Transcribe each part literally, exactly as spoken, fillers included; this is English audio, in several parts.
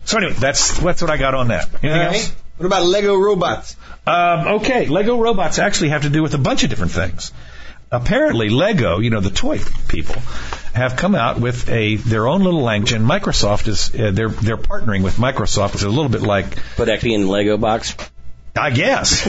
So anyway, that's that's what I got on that. Anything All right. else? What about Lego robots? Um, okay, Lego robots actually have to do with a bunch of different things. Apparently, Lego, you know, the toy people, have come out with a their own little language, and Microsoft is uh, they're they're partnering with Microsoft. It's a little bit like put X P in the Lego box. I guess,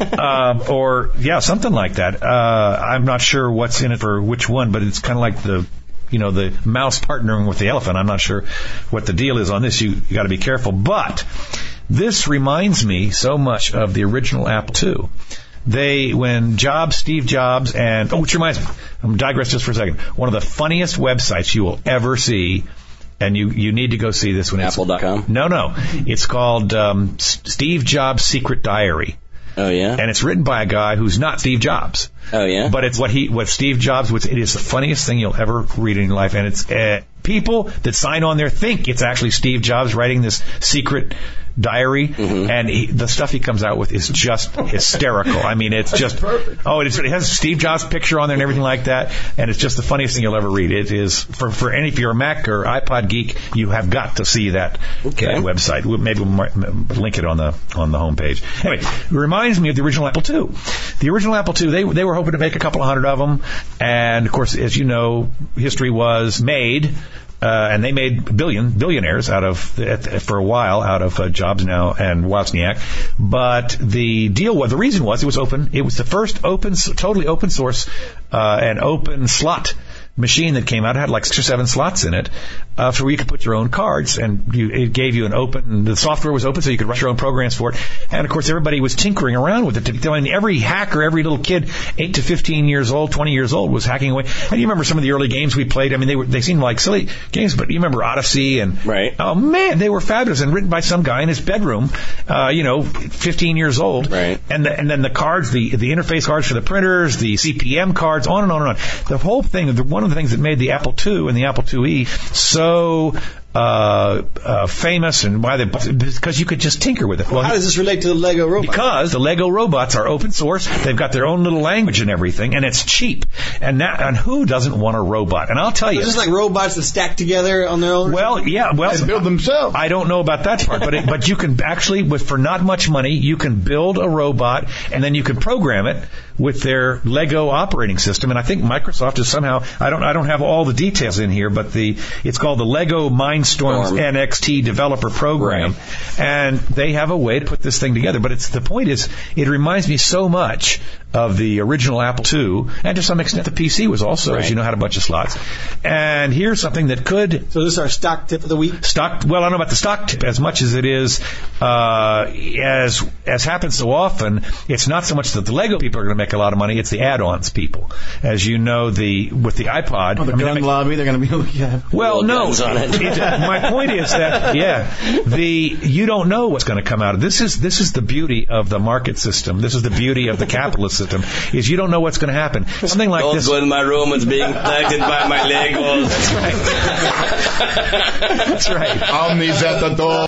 uh, or yeah, something like that. Uh, I'm not sure what's in it for which one, but it's kind of like the. You know, the mouse partnering with the elephant. I'm not sure what the deal is on this. You, you got to be careful. But this reminds me so much of the original Apple two. They, when Jobs, Steve Jobs, and, oh, which reminds me, I'm digress just for a second. One of the funniest websites you will ever see, and you, you need to go see this one. Apple dot com? No, no. It's called um, Steve Jobs' Secret Diary. Oh, yeah? And it's written by a guy who's not Steve Jobs. Oh, yeah? But it's what he, what Steve Jobs, it is the funniest thing you'll ever read in your life. And it's, uh, people that sign on there think it's actually Steve Jobs writing this secret diary, mm-hmm. and he, the stuff he comes out with is just hysterical. I mean, it's just perfect. Oh, it, is, it has Steve Jobs' picture on there and everything like that, and it's just the funniest thing you'll ever read. It is for for any if you're a Mac or iPod geek, you have got to see that, okay. that website. Maybe we'll link it on the on the homepage. Anyway, it reminds me of the original Apple two. The original Apple two, they they were hoping to make a couple of hundred of them, and of course, as you know, history was made. Uh, and they made billion billionaires out of for a while out of uh, Jobs now and Wozniak. But the deal was the reason was it was open. It was the first open, totally open source uh, and open slot machine that came out. It had like six or seven slots in it, uh, so where you could put your own cards, and you, it gave you an open. The software was open, so you could write your own programs for it. And of course, everybody was tinkering around with it. I mean, every hacker, every little kid, eight to fifteen years old, twenty years old, was hacking away. And you remember some of the early games we played. I mean, they were they seemed like silly games, but you remember Odyssey and right. Oh man, they were fabulous and written by some guy in his bedroom, uh, you know, fifteen years old. Right. And the, and then the cards, the the interface cards for the printers, the C P M cards, on and on and on. The whole thing. The, one of the things that made the Apple two and the Apple IIe so uh, uh, famous, and why they because you could just tinker with it. Well, how does this relate to the Lego robots? Because the Lego robots are open source. They've got their own little language and everything, and it's cheap. And that, and who doesn't want a robot? And I'll tell you, is this like robots that stack together on their own? Well, yeah, well, and build themselves. I don't know about that part, but it, but you can actually, with for not much money, you can build a robot, and then you can program it with their Lego operating system. And I think Microsoft is somehow, I don't I don't have all the details in here, but the it's called the Lego Mindstorm Storm. N X T developer program. Right. And they have a way to put this thing together. But it's the point is, it reminds me so much of the original Apple two, and to some extent the P C was also, right. as you know, had a bunch of slots. And here's something that could... So this is our stock tip of the week? Stock, well, I don't know about the stock tip as much as it is, uh, as as happens so often, it's not so much that the Lego people are going to make a lot of money, it's the add-ons people. As you know, the with the iPod... Oh, the I mean, gun I mean, lobby, they're going to be looking at... Well, no. On it. it, my point is that, yeah, the you don't know what's going to come out of this. Is this is the beauty of the market system. This is the beauty of the capitalist system, is you don't know what's going to happen. Something like Don't this... go in my room, it's being collected by my Legos. That's right. That's right. Omnis at the door.